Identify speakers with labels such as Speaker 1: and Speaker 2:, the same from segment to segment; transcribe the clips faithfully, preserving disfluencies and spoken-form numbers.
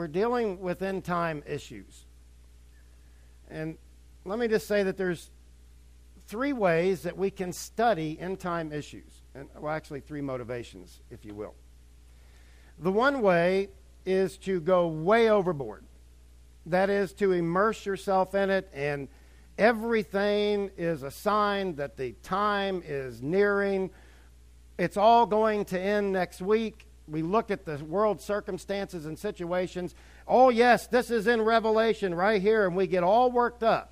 Speaker 1: we're dealing with end time issues. And let me just say that there's three ways that we can study end time issues. And, well, actually three motivations, if you will. The one way is to go way overboard. That is to immerse yourself in it, and everything is a sign that the time is nearing. It's all going to end next week. We look at the world circumstances and situations. Oh, yes, this is in Revelation right here, and we get all worked up.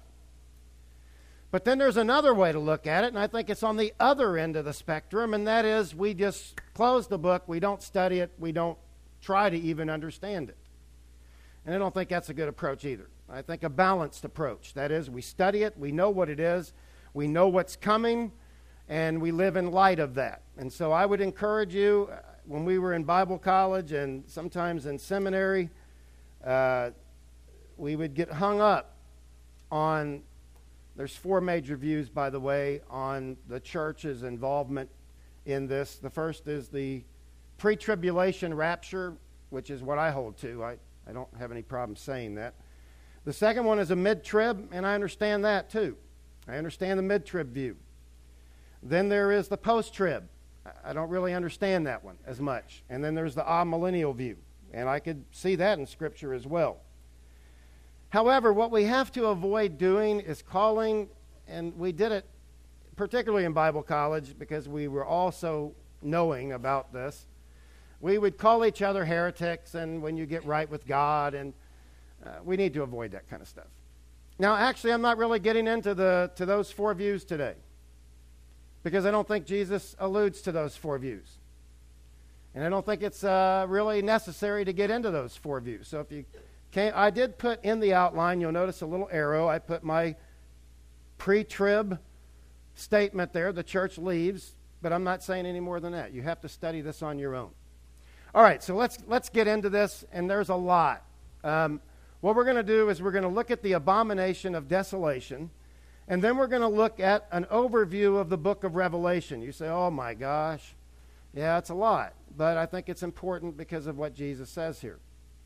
Speaker 1: But then there's another way to look at it, and I think it's on the other end of the spectrum, and that is we just close the book, we don't study it, we don't try to even understand it. And I don't think that's a good approach either. I think a balanced approach. That is, we study it, we know what it is, we know what's coming, and we live in light of that. And so I would encourage you, when we were in Bible college and sometimes in seminary, uh, we would get hung up on, there's four major views, by the way, on the church's involvement in this. The first is the pre-tribulation rapture, which is what I hold to. I, I don't have any problem saying that. The second one is a mid-trib, and I understand that too. I understand the mid-trib view. Then there is the post-trib. I don't really understand that one as much. And then there's the amillennial view, and I could see that in Scripture as well. However, what we have to avoid doing is calling, and we did it particularly in Bible college because we were also knowing about this, we would call each other heretics, and when you get right with God, and uh, we need to avoid that kind of stuff. Now, actually, I'm not really getting into the to those four views today because I don't think Jesus alludes to those four views. And I don't think it's uh, really necessary to get into those four views. So if you can't, I did put in the outline, you'll notice a little arrow. I put my pre-trib statement there, the church leaves, but I'm not saying any more than that. You have to study this on your own. All right, so let's let's get into this, and there's a lot. Um, what we're going to do is we're going to look at the abomination of desolation, and then we're going to look at an overview of the book of Revelation. You say, oh my gosh, yeah, it's a lot, but I think it's important because of what Jesus says here.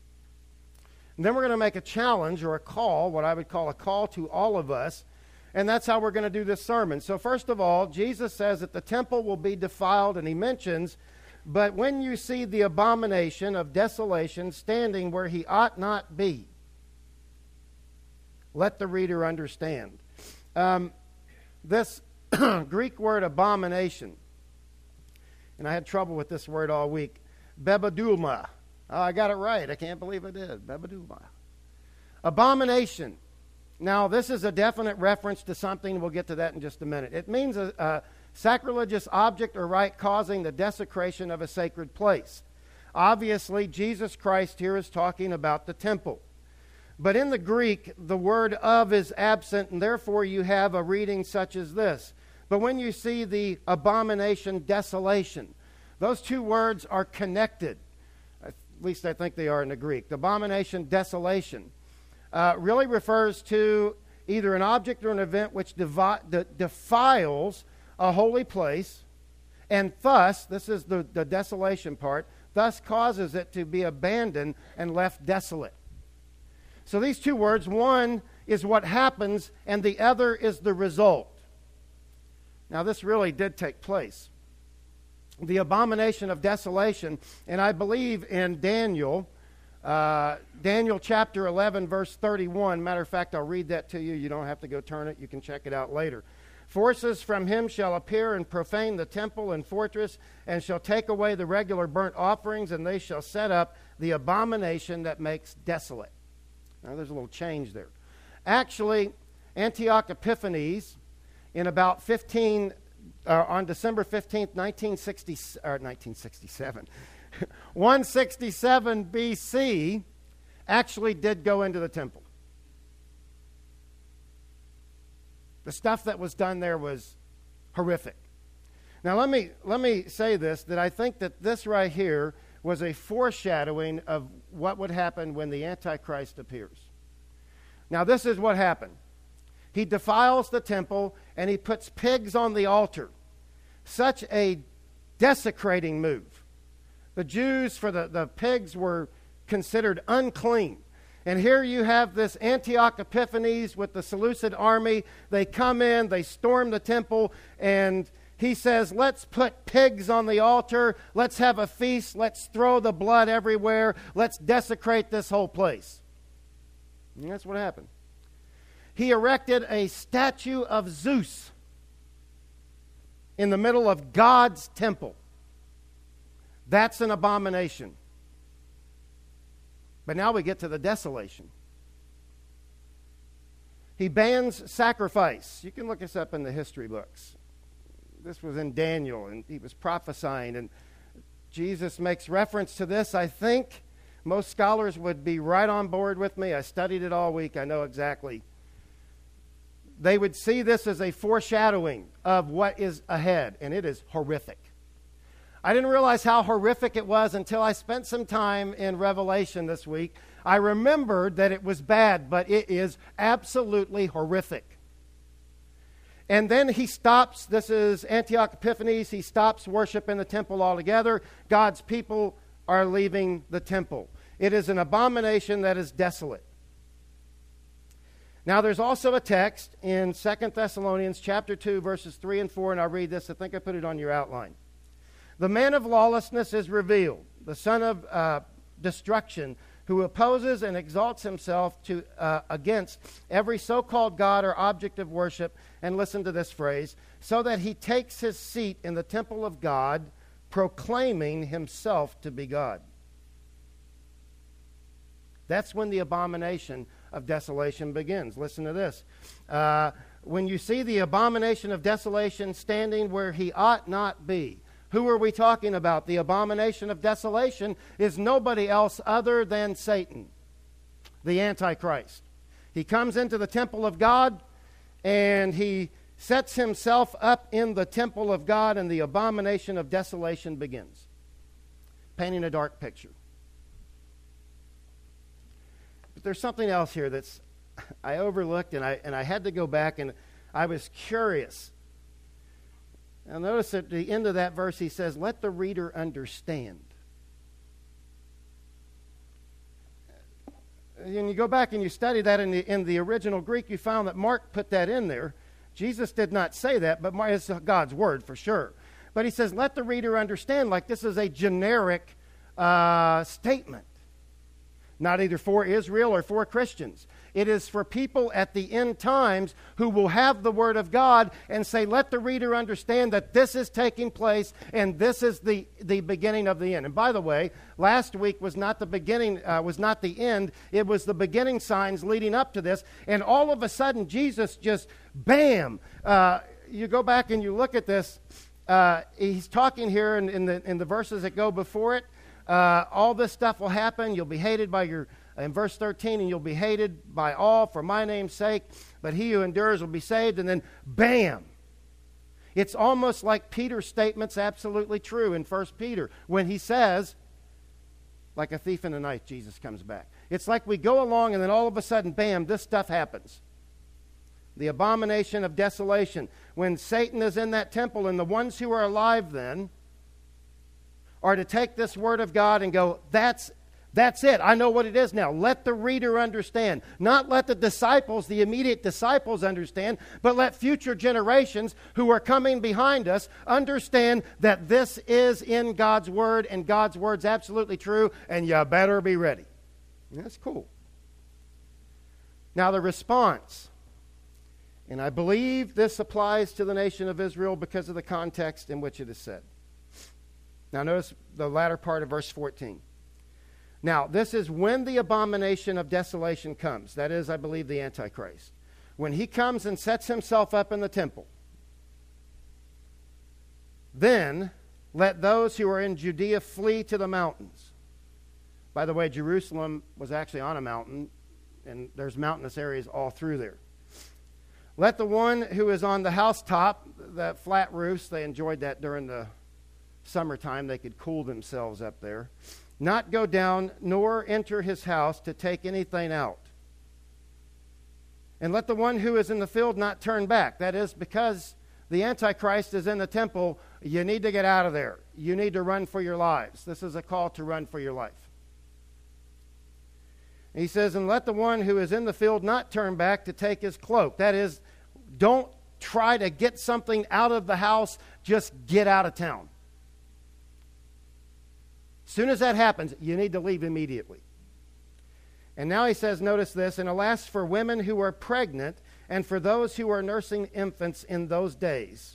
Speaker 1: And then we're going to make a challenge or a call, what I would call a call to all of us, and that's how we're going to do this sermon. So first of all, Jesus says that the temple will be defiled, and he mentions, but when you see the abomination of desolation standing where he ought not be, let the reader understand. Um, this Greek word abomination, and I had trouble with this word all week, bebeduma. Oh, I got it right. I can't believe I did. Bebeduma. Abomination. Now, this is a definite reference to something. We'll get to that in just a minute. It means a... a sacrilegious object or rite causing the desecration of a sacred place. Obviously, Jesus Christ here is talking about the temple. But in the Greek, the word of is absent, and therefore you have a reading such as this. But when you see the abomination desolation, those two words are connected. At least I think they are in the Greek. The abomination desolation uh, really refers to either an object or an event which devi- de- defiles a holy place, and thus, this is the, the desolation part, thus causes it to be abandoned and left desolate. So these two words, one is what happens, and the other is the result. Now this really did take place. The abomination of desolation, and I believe in Daniel, uh, Daniel chapter eleven, verse thirty-one. Matter of fact, I'll read that to you. You don't have to go turn it. You can check it out later. Forces from him shall appear and profane the temple and fortress, and shall take away the regular burnt offerings, and they shall set up the abomination that makes desolate. Now, there's a little change there. Actually, Antioch Epiphanes, in about fifteen, uh, on December fifteenth, nineteen sixty, or nineteen sixty-seven, one sixty-seven B C, actually did go into the temple. The stuff that was done there was horrific. Now let me let me say this, that I think that this right here was a foreshadowing of what would happen when the Antichrist appears. Now this is what happened. He defiles the temple and he puts pigs on the altar. Such a desecrating move. The Jews, for the, the pigs were considered unclean. And here you have this Antioch Epiphanes with the Seleucid army. They come in, they storm the temple, and he says, let's put pigs on the altar, let's have a feast, let's throw the blood everywhere, let's desecrate this whole place. And that's what happened. He erected a statue of Zeus in the middle of God's temple. That's an abomination. But now we get to the desolation. He bans sacrifice. You can look this up in the history books. This was in Daniel, and he was prophesying, and Jesus makes reference to this. I think most scholars would be right on board with me. I studied it all week. I know exactly. They would see this as a foreshadowing of what is ahead, and it is horrific. I didn't realize how horrific it was until I spent some time in Revelation this week. I remembered that it was bad, but it is absolutely horrific. And then he stops, this is Antioch Epiphanes, he stops worship in the temple altogether. God's people are leaving the temple. It is an abomination that is desolate. Now there's also a text in Second Thessalonians chapter two, verses three and four, and I'll read this. I think I put it on your outline. The man of lawlessness is revealed, the son of uh, destruction, who opposes and exalts himself to uh, against every so-called God or object of worship, and listen to this phrase, so that he takes his seat in the temple of God, proclaiming himself to be God. That's when the abomination of desolation begins. Listen to this. Uh, when you see the abomination of desolation standing where he ought not be. Who are we talking about? The abomination of desolation is nobody else other than Satan, the Antichrist. He comes into the temple of God, and he sets himself up in the temple of God, and the abomination of desolation begins, painting a dark picture. But there's something else here that's I overlooked, and I and I had to go back, and I was curious. Now notice at the end of that verse he says, let the reader understand. And you go back and you study that in the, in the original Greek, you found that Mark put that in there. Jesus did not say that, but Mark, it's God's word for sure. But he says, let the reader understand, like this is a generic uh, statement. Not either for Israel or for Christians. It is for people at the end times who will have the Word of God and say, let the reader understand that this is taking place and this is the, the beginning of the end. And by the way, last week was not the beginning, uh, was not the end. It was the beginning signs leading up to this. And all of a sudden, Jesus just, bam! Uh, you go back and you look at this. Uh, he's talking here in, in, the, in the verses that go before it. Uh, all this stuff will happen. You'll be hated by your, in verse thirteen, and you'll be hated by all for my name's sake, but he who endures will be saved. And then, bam! It's almost like Peter's statement's absolutely true in First Peter when he says, like a thief in the night, Jesus comes back. It's like we go along and then all of a sudden, bam, this stuff happens. The abomination of desolation. When Satan is in that temple and the ones who are alive then are to take this word of God and go, that's that's it. I know what it is now. Let the reader understand. Not let the disciples, the immediate disciples understand, but let future generations who are coming behind us understand that this is in God's word and God's word's absolutely true, and you better be ready. That's cool. Now the response. And I believe this applies to the nation of Israel because of the context in which it is said. Now notice the latter part of verse fourteen. Now, this is when the abomination of desolation comes. That is, I believe, the Antichrist. When he comes and sets himself up in the temple. Then let those who are in Judea flee to the mountains. By the way, Jerusalem was actually on a mountain, and there's mountainous areas all through there. Let the one who is on the housetop, that flat roofs, they enjoyed that during the summertime. They could cool themselves up there. Not go down, nor enter his house to take anything out. And let the one who is in the field not turn back. That is, because the Antichrist is in the temple, you need to get out of there. You need to run for your lives. This is a call to run for your life. He says, and let the one who is in the field not turn back to take his cloak. That is, don't try to get something out of the house, just get out of town. As soon as that happens, you need to leave immediately. And now he says, notice this, and alas for women who are pregnant and for those who are nursing infants in those days.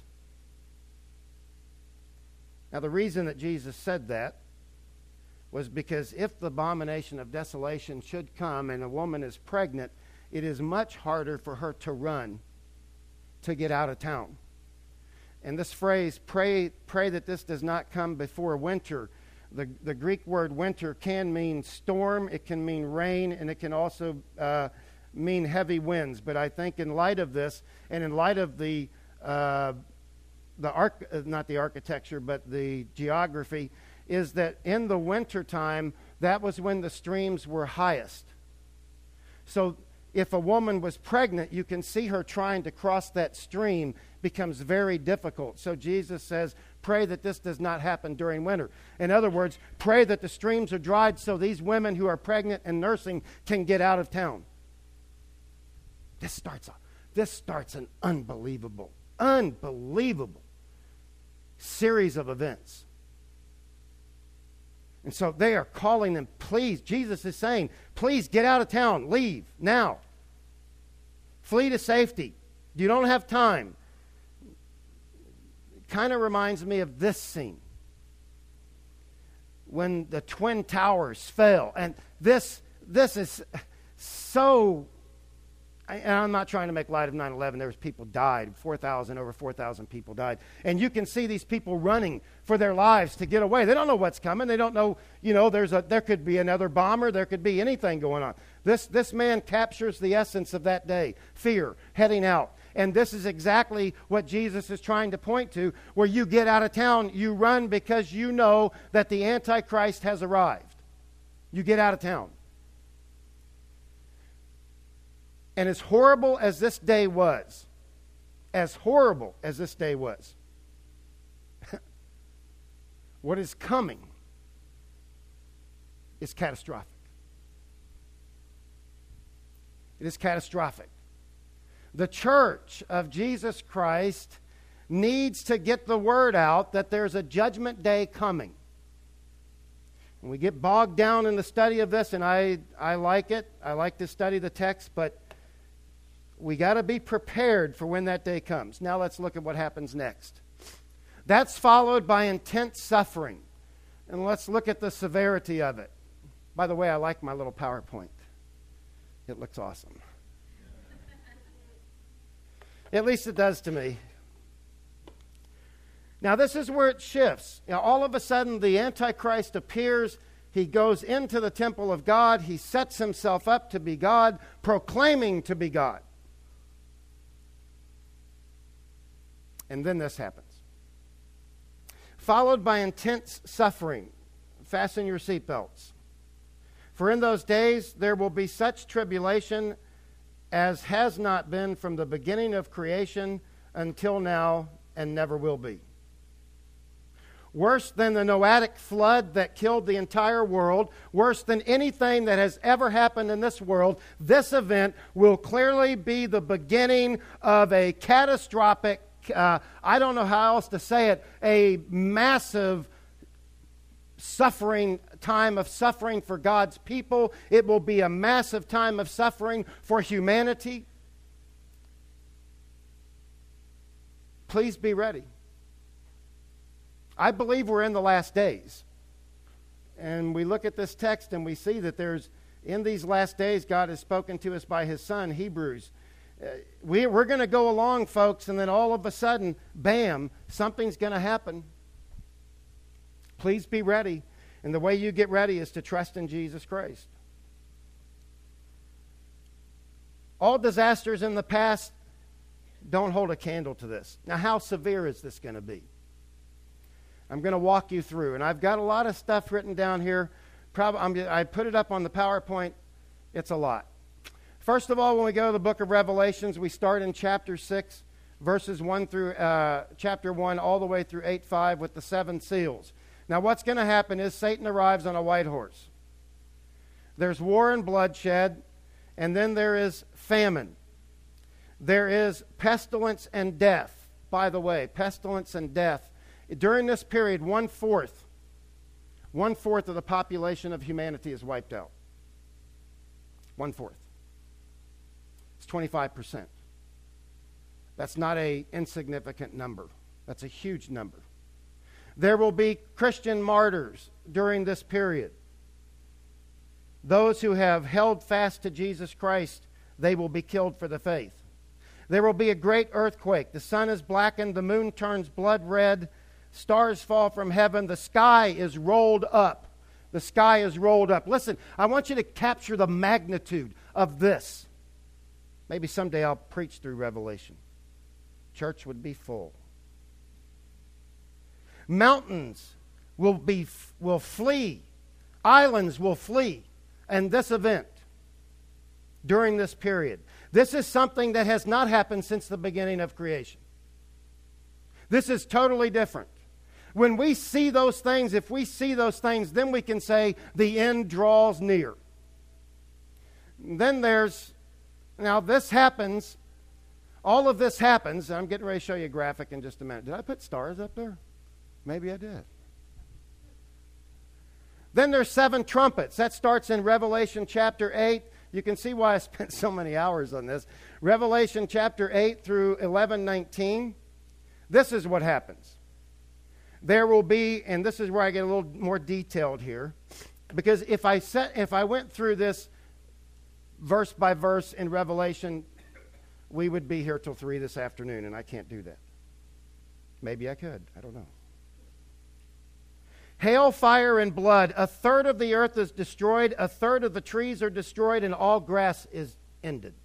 Speaker 1: Now the reason that Jesus said that was because if the abomination of desolation should come and a woman is pregnant, it is much harder for her to run to get out of town. And this phrase, pray, pray that this does not come before winter. The, the Greek word winter can mean storm, it can mean rain, and it can also uh, mean heavy winds. But I think in light of this, and in light of the, uh, the arch, uh, not the architecture, but the geography, is that in the winter time, that was when the streams were highest. So if a woman was pregnant, you can see her trying to cross that stream becomes very difficult. So Jesus says, pray that this does not happen during winter. In other words, pray that the streams are dried so these women who are pregnant and nursing can get out of town. This starts, this starts an unbelievable, unbelievable series of events. And so they are calling them, please, Jesus is saying, please get out of town, leave now. Flee to safety. You don't have time. It kind of reminds me of this scene. When the Twin Towers fell. And this, this is so, and I'm not trying to make light of nine eleven. There was people died, four thousand, over four thousand people died. And you can see these people running for their lives to get away. They don't know what's coming. They don't know, you know, there's a there could be another bomber. There could be anything going on. This, this man captures the essence of that day, fear, heading out. And this is exactly what Jesus is trying to point to, where you get out of town, you run because you know that the Antichrist has arrived. You get out of town. And as horrible as this day was, as horrible as this day was, what is coming is catastrophic. It is catastrophic. The church of Jesus Christ needs to get the word out that there's a judgment day coming. And we get bogged down in the study of this, and I, I like it. I like to study the text, but we got to be prepared for when that day comes. Now let's look at what happens next. That's followed by intense suffering. And let's look at the severity of it. By the way, I like my little PowerPoint. It looks awesome. At least it does to me. Now this is where it shifts. You know, all of a sudden the Antichrist appears. He goes into the temple of God. He sets himself up to be God, proclaiming to be God. And then this happens. Followed by intense suffering. Fasten your seatbelts. For in those days there will be such tribulation as has not been from the beginning of creation until now and never will be. Worse than the Noahic flood that killed the entire world, worse than anything that has ever happened in this world, this event will clearly be the beginning of a catastrophic, uh, I don't know how else to say it, a massive suffering, time of suffering for God's people. It will be a massive time of suffering for humanity. Please be ready. I believe we're in the last days. And we look at this text and we see that there's, in these last days, God has spoken to us by His Son, Hebrews. Uh, we, we're going to go along, folks, and then all of a sudden, bam, something's going to happen. Please be ready. And the way you get ready is to trust in Jesus Christ. All disasters in the past don't hold a candle to this. Now, how severe is this going to be? I'm going to walk you through. And I've got a lot of stuff written down here. Probably, I'm, I put it up on the PowerPoint. It's a lot. First of all, when we go to the book of Revelations, we start in chapter six, verses one through, uh, chapter one, all the way through eight five with the seven seals. Now, what's going to happen is Satan arrives on a white horse. There's war and bloodshed, and then there is famine. There is pestilence and death. By the way, pestilence and death. During this period, one-fourth, one-fourth of the population of humanity is wiped out. One-fourth. It's twenty-five percent. That's not an insignificant number. That's a huge number. There will be Christian martyrs during this period. Those who have held fast to Jesus Christ, they will be killed for the faith. There will be a great earthquake. The sun is blackened, the moon turns blood red, stars fall from heaven, the sky is rolled up. The sky is rolled up. Listen, I want you to capture the magnitude of this. Maybe someday I'll preach through Revelation. Church would be full. Mountains will be will flee. Islands will flee in this event during this period. This is something that has not happened since the beginning of creation. This is totally different. When we see those things, if we see those things, then we can say the end draws near. Then there's, now this happens, all of this happens, I'm getting ready to show you a graphic in just a minute. Did I put stars up there? Maybe I did. Then there's seven trumpets. That starts in Revelation chapter eight. You can see why I spent so many hours on this. Revelation chapter eight through eleven nineteen. This is what happens. There will be, and this is where I get a little more detailed here, because if I set, if I went through this verse by verse in Revelation, we would be here till three this afternoon, and I can't do that. Maybe I could. I don't know. Hail, fire, and blood. A third of the earth is destroyed. A third of the trees are destroyed, and all grass is ended.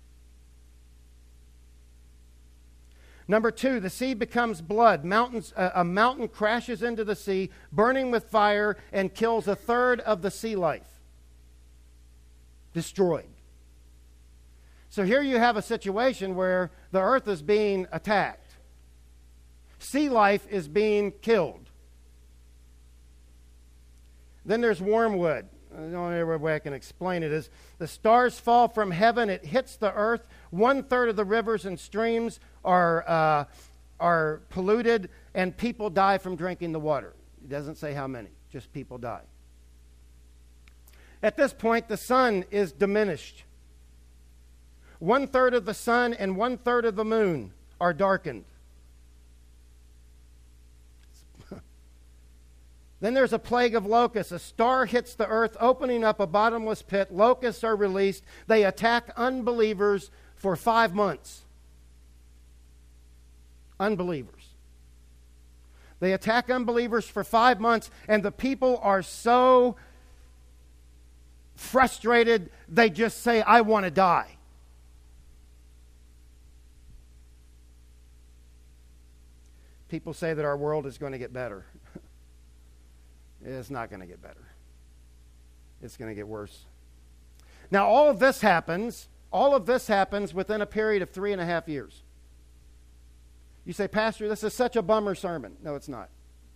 Speaker 1: Number two, the sea becomes blood. Mountains, uh, a mountain crashes into the sea, burning with fire, and kills a third of the sea life. Destroyed. So here you have a situation where the earth is being attacked. Sea life is being killed. Then there's wormwood. The only way I can explain it is the stars fall from heaven. It hits the earth. One third of the rivers and streams are uh, are polluted, and people die from drinking the water. It doesn't say how many. Just people die. At this point, the sun is diminished. One third of the sun and one third of the moon are darkened. Then there's a plague of locusts. A star hits the earth, opening up a bottomless pit. Locusts are released. They attack unbelievers for five months. Unbelievers. They attack unbelievers for five months, and the people are so frustrated, they just say, I want to die. People say that our world is going to get better. It's not going to get better. It's going to get worse. Now, all of this happens, all of this happens within a period of three and a half years. You say, Pastor, this is such a bummer sermon. No, it's not.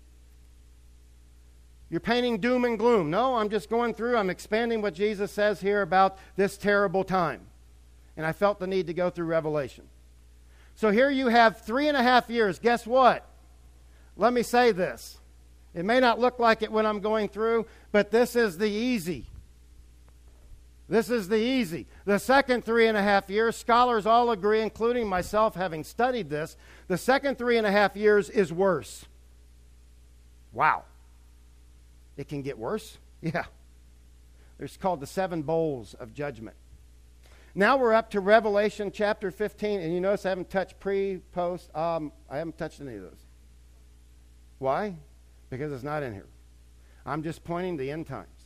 Speaker 1: You're painting doom and gloom. No, I'm just going through, I'm expanding what Jesus says here about this terrible time. And I felt the need to go through Revelation. So here you have three and a half years. Guess what? Let me say this. It may not look like it when I'm going through, but this is the easy. This is the easy. The second three and a half years, scholars all agree, including myself having studied this, the second three and a half years is worse. Wow. It can get worse? Yeah. It's called the seven bowls of judgment. Now we're up to Revelation chapter fifteen, and you notice I haven't touched pre, post, um, I haven't touched any of those. Why? Because it's not in here. I'm just pointing the end times.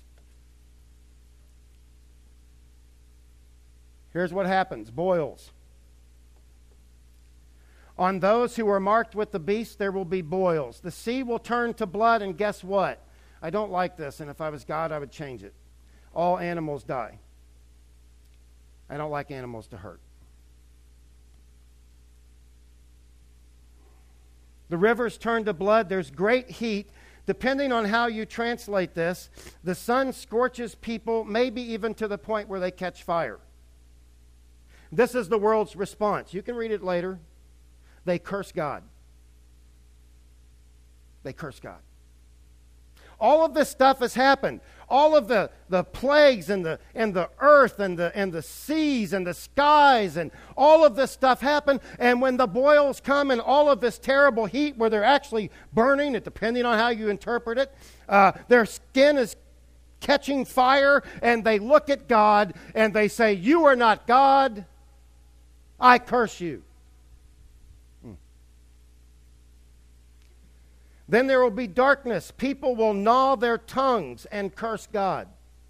Speaker 1: Here's what happens. Boils. On those who are marked with the beast, there will be boils. The sea will turn to blood, and guess what? I don't like this, and if I was God, I would change it. All animals die. I don't like animals to hurt. The rivers turn to blood. There's great heat. depending on how you translate this, the sun scorches people, maybe even to the point where they catch fire. This is the world's response. You can read it later. They curse God. They curse God. All of this stuff has happened. All of the, the plagues and the and the earth and the and the seas and the skies and all of this stuff happened. And when the boils come and all of this terrible heat where they're actually burning, it depending on how you interpret it, uh, their skin is catching fire, and they look at God and they say, "You are not God. I curse you." Then there will be darkness. People will gnaw their tongues and curse God.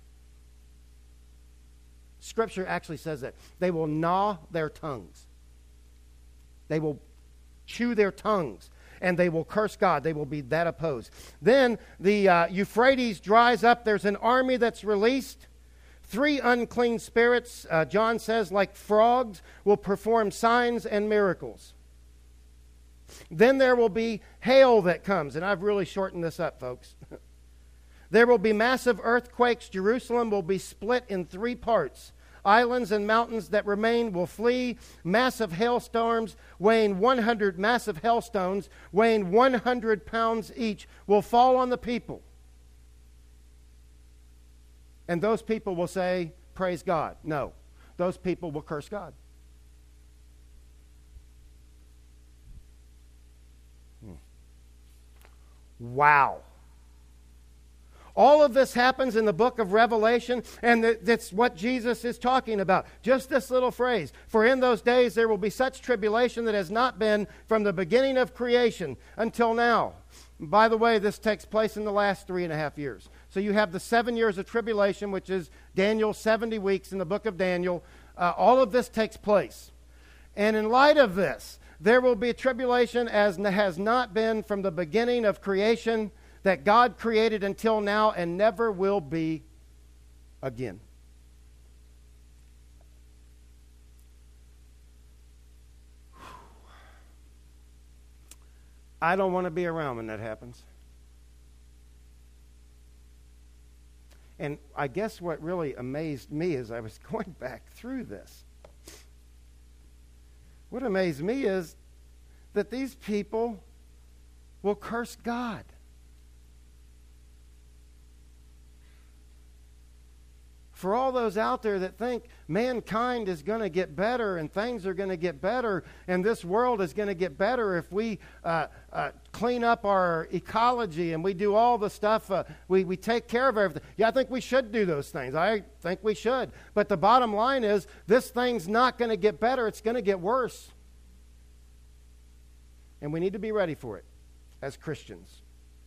Speaker 1: Scripture actually says that. They will gnaw their tongues. They will chew their tongues, and they will curse God. They will be that opposed. Then the uh, Euphrates dries up. There's an army that's released. Three unclean spirits, uh, John says, like frogs, will perform signs and miracles. Then there will be hail that comes. And I've really shortened this up, folks. There will be massive earthquakes. Jerusalem will be split in three parts. Islands and mountains that remain will flee. Massive hailstorms weighing one hundred, massive hailstones weighing one hundred pounds each will fall on the people. And those people will say, "Praise God." No, those people will curse God. Wow. All of this happens in the book of Revelation, and that's what Jesus is talking about. Just this little phrase, "For in those days there will be such tribulation that has not been from the beginning of creation until now." By the way, this takes place in the last three and a half years. So you have the seven years of tribulation, which is Daniel's seventy weeks in the book of Daniel. Uh, all of this takes place. And in light of this, there will be a tribulation as has not been from the beginning of creation, that God created until now and never will be again. I don't want to be around when that happens. And I guess what really amazed me as I was going back through this, what amazed me is that these people will curse God. For all those out there that think mankind is going to get better and things are going to get better and this world is going to get better if we uh, uh, clean up our ecology and we do all the stuff, uh, we, we take care of everything. Yeah, I think we should do those things. I think we should. But the bottom line is this thing's not going to get better. It's going to get worse. And we need to be ready for it as Christians.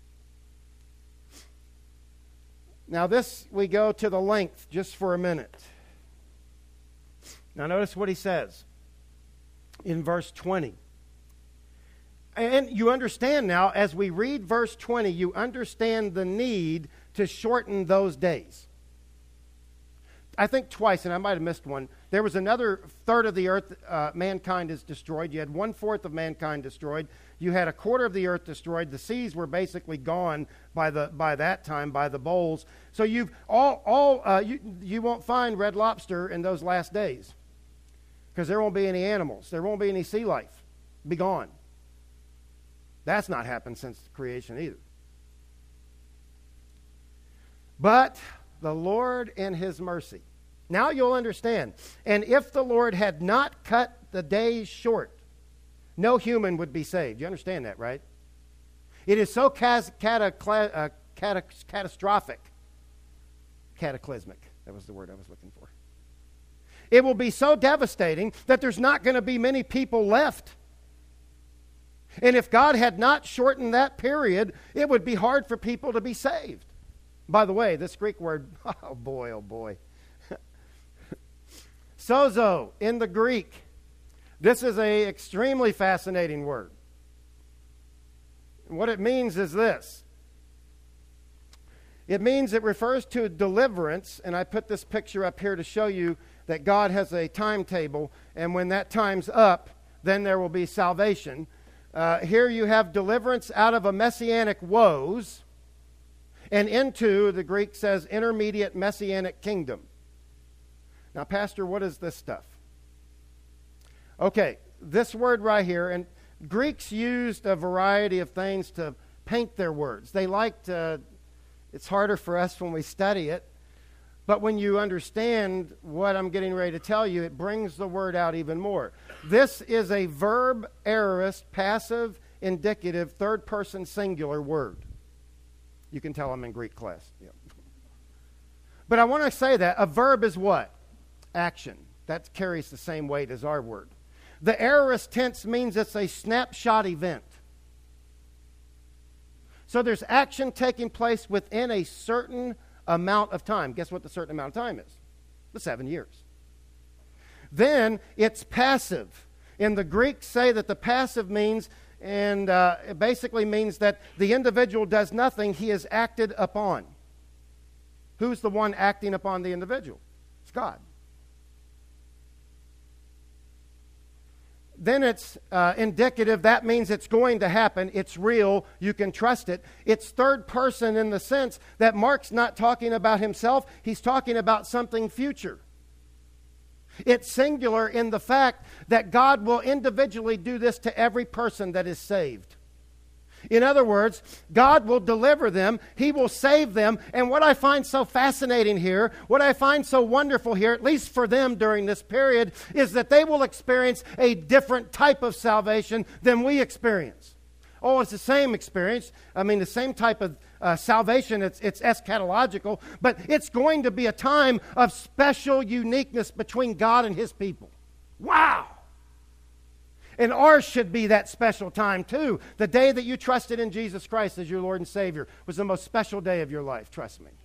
Speaker 1: Now this, we go to the length just for a minute. Now notice what he says in verse twenty. And you understand now, as we read verse twenty, you understand the need to shorten those days. I think twice, and I might have missed one, there was another third of the earth, uh, mankind is destroyed. You had one-fourth of mankind destroyed. You had a quarter of the earth destroyed. The seas were basically gone by the by that time, by the bowls. So you've all, all uh, you, you won't find red lobster in those last days because there won't be any animals. There won't be any sea life. Be gone. That's not happened since creation either. But the Lord in His mercy. Now you'll understand. And if the Lord had not cut the days short, no human would be saved. You understand that, right? It is so cas- catacla- uh, cata- catastrophic. Cataclysmic. That was the word I was looking for. It will be so devastating that there's not going to be many people left. And if God had not shortened that period, it would be hard for people to be saved. By the way, this Greek word, oh boy, oh boy. Sozo in the Greek. This is an extremely fascinating word. What it means is this. It means it refers to deliverance, and I put this picture up here to show you that God has a timetable, and when that time's up, then there will be salvation. Uh, here you have deliverance out of a messianic woes. And into, the Greek says, intermediate messianic kingdom. Now, Pastor, what is this stuff? Okay, this word right here, and Greeks used a variety of things to paint their words. They liked, uh, it's harder for us when we study it, but when you understand what I'm getting ready to tell you, it brings the word out even more. This is a verb aorist, passive, indicative, third-person singular word. You can tell I'm in Greek class. Yeah. But I want to say that a verb is what? Action. That carries the same weight as our word. The aorist tense means it's a snapshot event. So there's action taking place within a certain amount of time. Guess what the certain amount of time is? The seven years. Then it's passive. In the Greek, say that the passive means, and uh, it basically means that the individual does nothing, he is acted upon. Who's the one acting upon the individual? It's God. Then it's uh, indicative. That means it's going to happen. It's real. You can trust it. It's third person in the sense that Mark's not talking about himself. He's talking about something future. It's singular in the fact that God will individually do this to every person that is saved. In other words, God will deliver them. He will save them. And what I find so fascinating here, what I find so wonderful here, at least for them during this period, is that they will experience a different type of salvation than we experience. Oh, it's the same experience. I mean, the same type of uh, salvation. It's, it's eschatological. But it's going to be a time of special uniqueness between God and His people. Wow! And ours should be that special time too. The day that you trusted in Jesus Christ as your Lord and Savior was the most special day of your life, trust me.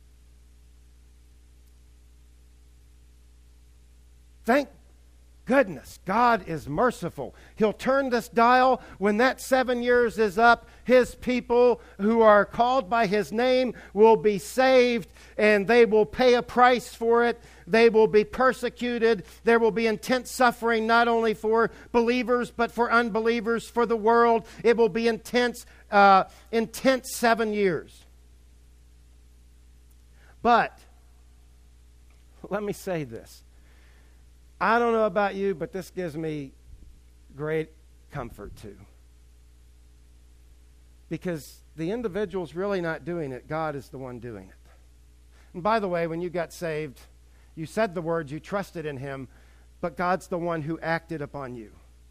Speaker 1: Thank goodness, God is merciful. He'll turn this dial. When that seven years is up, His people who are called by His name will be saved, and they will pay a price for it. They will be persecuted. There will be intense suffering, not only for believers, but for unbelievers, for the world. It will be intense, uh, intense seven years. But, let me say this. I don't know about you, but this gives me great comfort too. Because the individual's really not doing it. God is the one doing it. And by the way, when you got saved, you said the words, you trusted in Him, but God's the one who acted upon you.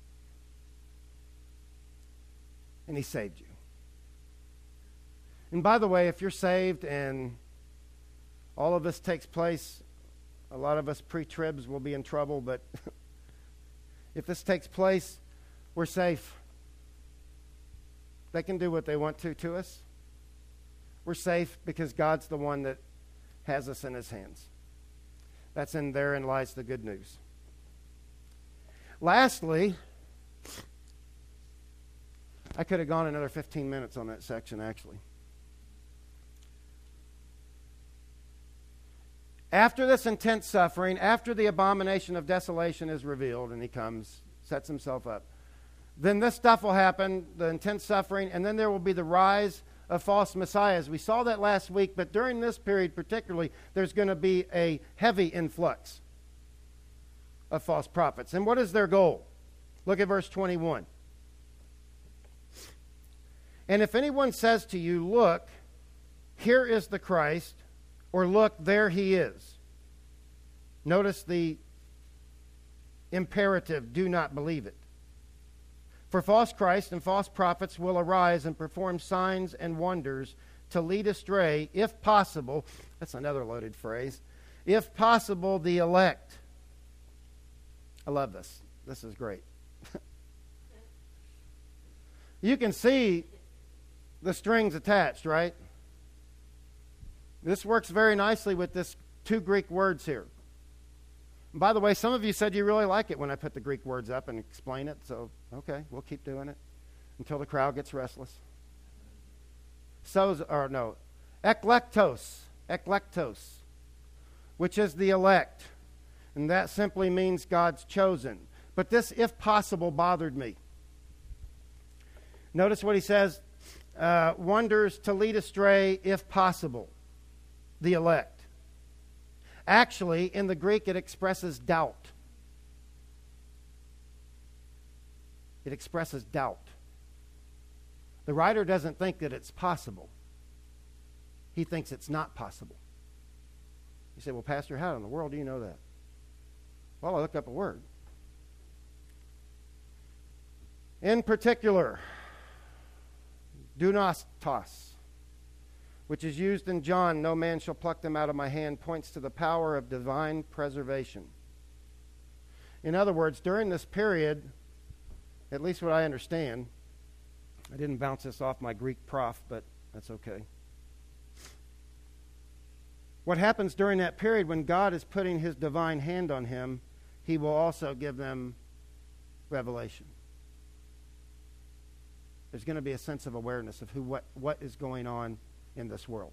Speaker 1: And He saved you. And by the way, if you're saved and all of this takes place, a lot of us pre-tribs will be in trouble, but if this takes place, we're safe. They can do what they want to to us. We're safe because God's the one that has us in His hands. That's in therein lies the good news. Lastly, I could have gone another fifteen minutes on that section, actually. After this intense suffering, after the abomination of desolation is revealed, and He comes, sets Himself up, then this stuff will happen, the intense suffering, and then there will be the rise of false messiahs. We saw that last week, but during this period particularly, there's going to be a heavy influx of false prophets. And what is their goal? Look at verse twenty-one. And if anyone says to you, look, here is the Christ, or look, there He is. Notice the imperative, do not believe it. For false Christs and false prophets will arise and perform signs and wonders to lead astray, if possible, that's another loaded phrase, if possible, the elect. I love this. This is great. You can see the strings attached, right? This works very nicely with this two Greek words here. And by the way, some of you said you really like it when I put the Greek words up and explain it, so okay, we'll keep doing it until the crowd gets restless. So, or no, eklektos, eklektos, which is the elect, and that simply means God's chosen. But this, if possible, bothered me. Notice what he says, uh, wonders to lead astray, if possible, the elect. Actually, in the Greek, it expresses doubt. It expresses doubt. The writer doesn't think that it's possible. He thinks it's not possible. You say, well, Pastor, how in the world do you know that? Well, I looked up a word. In particular, dunastos, which is used in John, no man shall pluck them out of my hand, points to the power of divine preservation. In other words, during this period, at least what I understand, I didn't bounce this off my Greek prof, but that's okay. What happens during that period when God is putting his divine hand on him, he will also give them revelation. There's going to be a sense of awareness of who, what, what is going on in this world.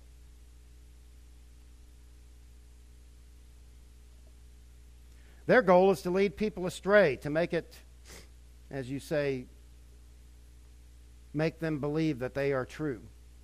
Speaker 1: Their goal is to lead people astray, to make it, as you say, make them believe that they are true.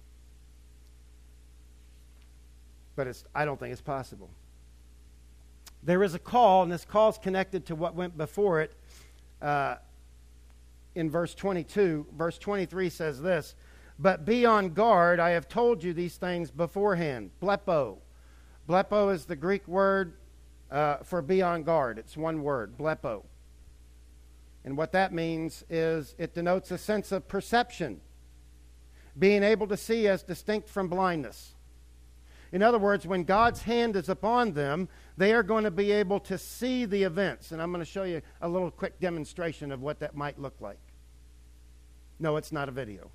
Speaker 1: But it's, I don't think it's possible. There is a call, and this call is connected to what went before it. Uh, in verse twenty-two, verse twenty-three says this, but be on guard, I have told you these things beforehand. Blepo. Blepo is the Greek word uh, for be on guard. It's one word, blepo. And what that means is it denotes a sense of perception, being able to see as distinct from blindness. In other words, when God's hand is upon them, they are going to be able to see the events. And I'm going to show you a little quick demonstration of what that might look like. No, it's not a video.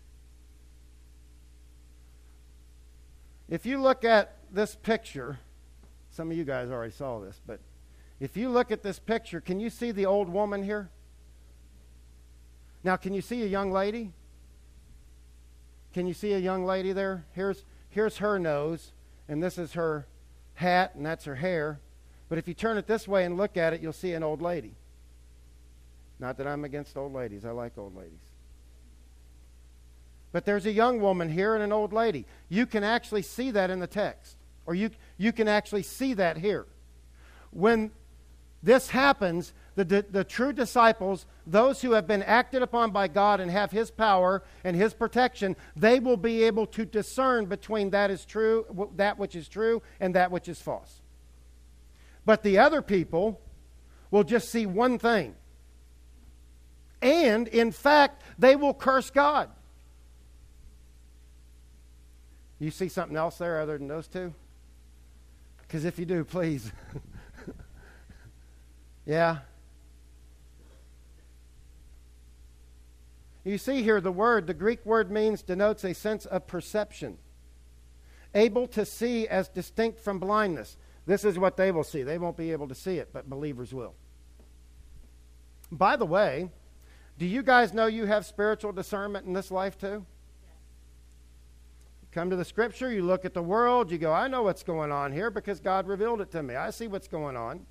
Speaker 1: If you look at this picture, some of you guys already saw this, but if you look at this picture, can you see the old woman here? Now, can you see a young lady? Can you see a young lady there? Here's Here's her nose, and this is her hat, and that's her hair. But if you turn it this way and look at it, you'll see an old lady. Not that I'm against old ladies. I like old ladies. But there's a young woman here and an old lady. You can actually see that in the text. Or you, you can actually see that here. When this happens, the, the, the true disciples, those who have been acted upon by God and have his power and his protection, they will be able to discern between that is true, that which is true and that which is false. But the other people will just see one thing. And, in fact, they will curse God. You see something else there other than those two? Because if you do, please. Yeah. You see here the word, the Greek word means, denotes a sense of perception. Able to see as distinct from blindness. This is what they will see. They won't be able to see it, but believers will. By the way, do you guys know you have spiritual discernment in this life too? Come to the scripture, you look at the world, you go, I know what's going on here because God revealed it to me. I see what's going on.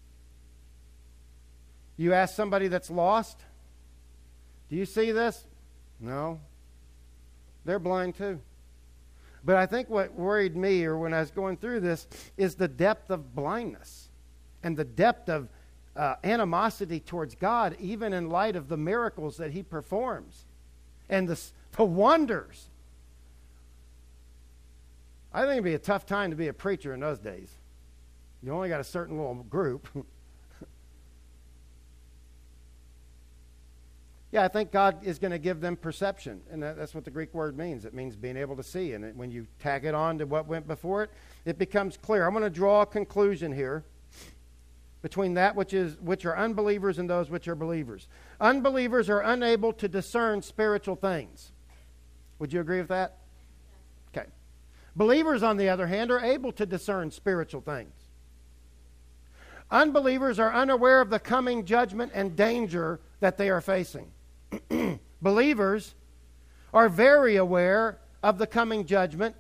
Speaker 1: You ask somebody that's lost, do you see this? No. They're blind too. But I think what worried me, or when I was going through this, is the depth of blindness and the depth of uh, animosity towards God, even in light of the miracles that he performs and the, the wonders. I think it'd be a tough time to be a preacher in those days. You only got a certain little group. Yeah, I think God is going to give them perception, and that, that's what the Greek word means. It means being able to see, and it, when you tag it on to what went before it, it becomes clear. I'm going to draw a conclusion here between that which is which are unbelievers and those which are believers. Unbelievers are unable to discern spiritual things. Would you agree with that? Okay. Believers, on the other hand, are able to discern spiritual things. Unbelievers are unaware of the coming judgment and danger that they are facing. Believers are very aware of the coming judgment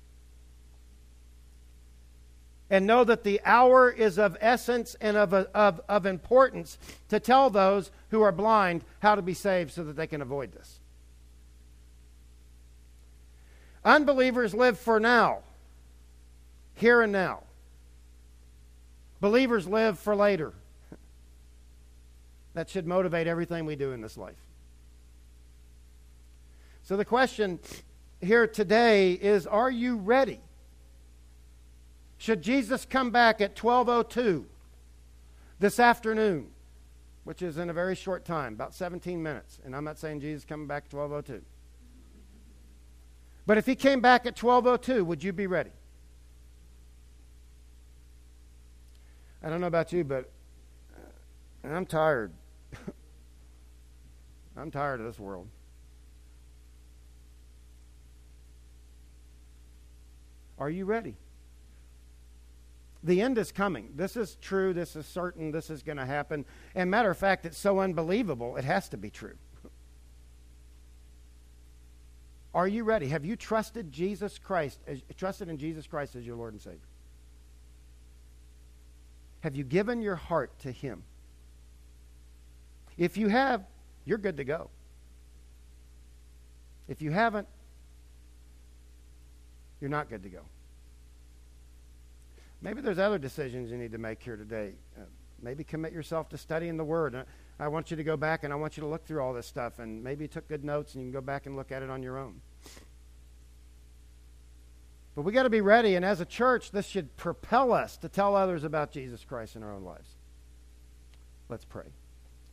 Speaker 1: and know that the hour is of essence and of, of, of importance to tell those who are blind how to be saved so that they can avoid this. Unbelievers live for now, here and now. Believers live for later. That should motivate everything we do in this life. So the question here today is, are you ready? Should Jesus come back at twelve oh two this afternoon, which is in a very short time, about seventeen minutes, and I'm not saying Jesus coming back at twelve oh two. But if he came back at twelve oh two, would you be ready? I don't know about you, but I'm tired. I'm tired of this world. Are you ready? The end is coming. This is true. This is certain. This is going to happen. And matter of fact, it's so unbelievable, it has to be true. Are you ready? Have you trusted Jesus Christ, as, trusted in Jesus Christ as your Lord and Savior? Have you given your heart to Him? If you have, you're good to go. If you haven't, you're not good to go. Maybe there's other decisions you need to make here today. Uh, maybe commit yourself to studying the Word. Uh, I want you to go back and I want you to look through all this stuff, and maybe you took good notes and you can go back and look at it on your own. But we got to be ready, and as a church, this should propel us to tell others about Jesus Christ in our own lives. Let's pray.